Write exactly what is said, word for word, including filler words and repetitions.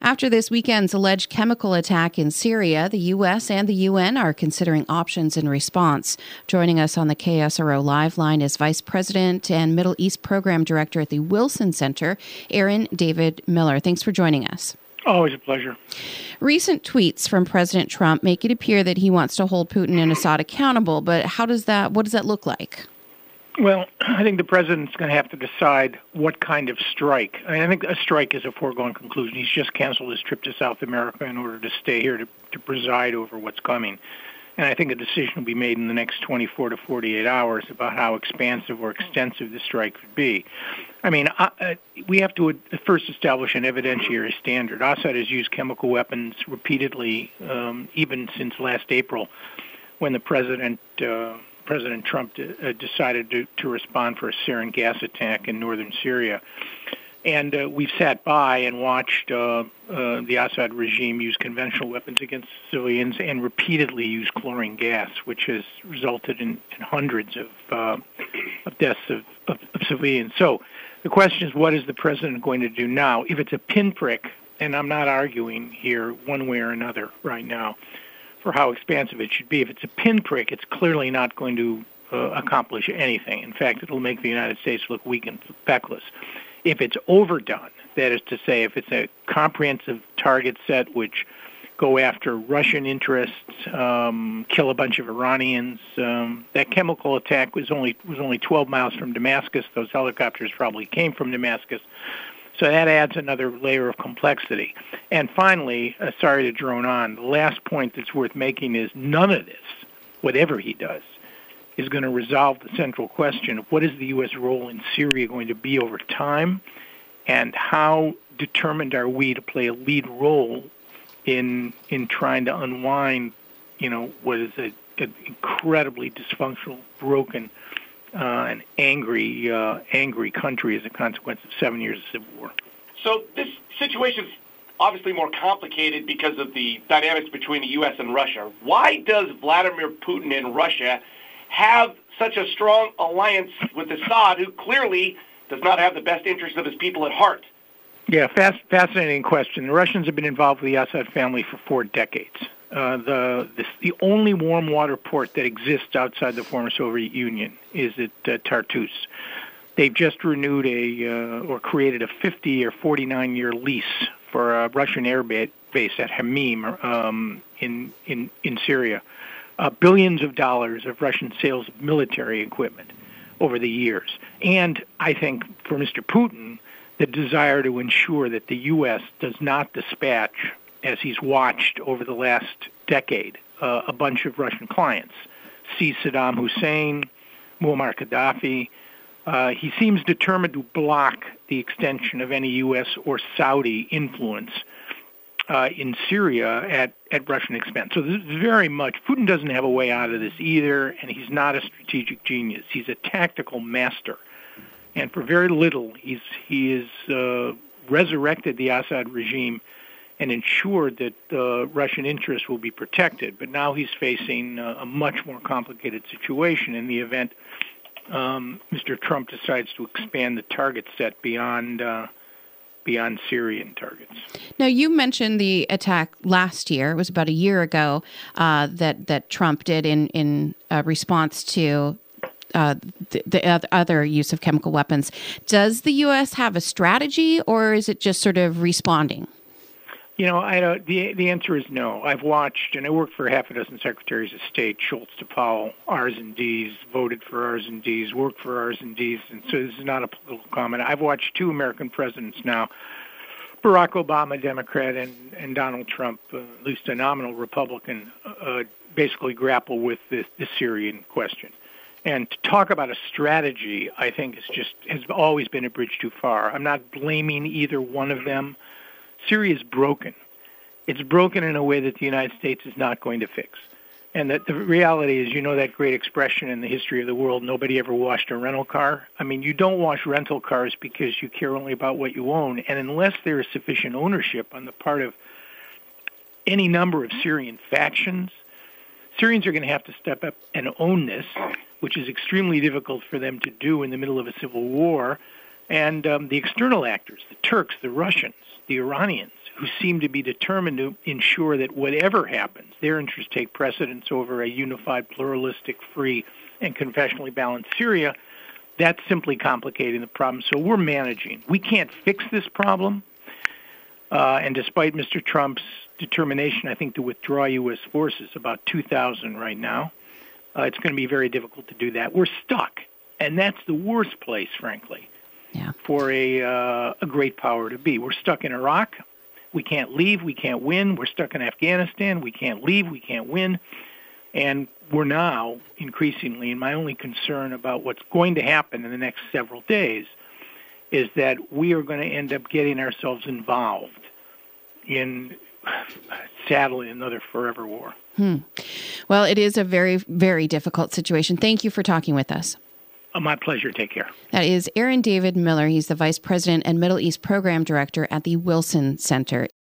After this weekend's alleged chemical attack in Syria, the U S and the U N are considering options in response. Joining us on the K S R O Live line is Vice President and Middle East Program Director at the Wilson Center, Aaron David Miller. Thanks for joining us. Always a pleasure. Recent tweets from President Trump make it appear that he wants to hold Putin and Assad accountable, but how does that, what does that look like? Well, I think the president's going to have to decide what kind of strike. I mean, I think a strike is a foregone conclusion. He's just canceled his trip to South America in order to stay here to, to preside over what's coming. And I think a decision will be made in the next twenty-four to forty-eight hours about how expansive or extensive the strike could be. I mean, uh, uh, we have to first establish an evidentiary standard. Assad has used chemical weapons repeatedly, um, even since last April, when the president... Uh, President Trump uh, decided to, to respond for a sarin gas attack in northern Syria. And uh, we've sat by and watched uh, uh, the Assad regime use conventional weapons against civilians and repeatedly use chlorine gas, which has resulted in, in hundreds of, uh, of deaths of, of, of civilians. So the question is, what is the president going to do now? If it's a pinprick, and I'm not arguing here one way or another right now, for how expansive it should be. If it's a pinprick, it's clearly not going to uh, accomplish anything. In fact, it'll make the United States look weak and feckless. If it's overdone, that is to say, if it's a comprehensive target set which go after Russian interests, um, kill a bunch of Iranians, um, that chemical attack was only was only twelve miles from Damascus. Those helicopters probably came from Damascus. So that adds another layer of complexity. And finally, uh, sorry to drone on, the last point that's worth making is none of this, whatever he does, is going to resolve the central question of what is the U S role in Syria going to be over time, and how determined are we to play a lead role in in trying to unwind, you know, what is a, an incredibly dysfunctional, broken, Uh, an angry, uh, angry country as a consequence of seven years of civil war. So this situation is obviously more complicated because of the dynamics between the U S and Russia. Why does Vladimir Putin and Russia have such a strong alliance with Assad, who clearly does not have the best interests of his people at heart? Yeah, fast, fascinating question. The Russians have been involved with the Assad family for four decades. Uh, the, the the only warm water port that exists outside the former Soviet Union is at uh, Tartus. They've just renewed a uh, or created a fifty or forty-nine year lease for a Russian air base at Hamim um, in in in Syria. Uh, billions of dollars of Russian sales of military equipment over the years, and I think for Mister Putin, the desire to ensure that the U S does not dispatch, as he's watched over the last decade, uh, a bunch of Russian clients. See Saddam Hussein, Muammar Gaddafi. Uh, he seems determined to block the extension of any U S or Saudi influence uh, in Syria at, at Russian expense. So this is very much, Putin doesn't have a way out of this either, and he's not a strategic genius. He's a tactical master. And for very little, he's he has uh, resurrected the Assad regime and ensured that uh, Russian interests will be protected. But now he's facing uh, a much more complicated situation in the event um, Mister Trump decides to expand the target set beyond uh, beyond Syrian targets. Now, you mentioned the attack last year. It was about a year ago uh, that that Trump did in in uh, response to Uh, the, the other use of chemical weapons. Does the U S have a strategy, or is it just sort of responding? You know, I don't, the the answer is no. I've watched, and I worked for half a dozen secretaries of state, Schultz to Powell, R's and D's, voted for R's and D's, worked for R's and D's, and so this is not a political comment. I've watched two American presidents now, Barack Obama, Democrat, and, and Donald Trump, uh, at least a nominal Republican, uh, basically grapple with this, the Syrian question. And to talk about a strategy, I think, is just has always been a bridge too far. I'm not blaming either one of them. Syria is broken. It's broken in a way that the United States is not going to fix. And that the reality is, you know that great expression in the history of the world, nobody ever washed a rental car? I mean, you don't wash rental cars because you care only about what you own. And unless there is sufficient ownership on the part of any number of Syrian factions, Syrians are going to have to step up and own this, which is extremely difficult for them to do in the middle of a civil war. And um, the external actors, the Turks, the Russians, the Iranians, who seem to be determined to ensure that whatever happens, their interests take precedence over a unified, pluralistic, free, and confessionally balanced Syria. That's simply complicating the problem. So we're managing. We can't fix this problem. Uh, and despite Mister Trump's determination, I think, to withdraw U S forces, about two thousand right now, uh, it's going to be very difficult to do that. We're stuck. And that's the worst place, frankly, yeah. for a, uh, a great power to be. We're stuck in Iraq. We can't leave. We can't win. We're stuck in Afghanistan. We can't leave. We can't win. And we're now increasingly, and my only concern about what's going to happen in the next several days is that we are going to end up getting ourselves involved in, sadly, another forever war. Hmm. Well, it is a very, very difficult situation. Thank you for talking with us. Uh, my pleasure. Take care. That is Aaron David Miller. He's the Vice President and Middle East Program Director at the Wilson Center.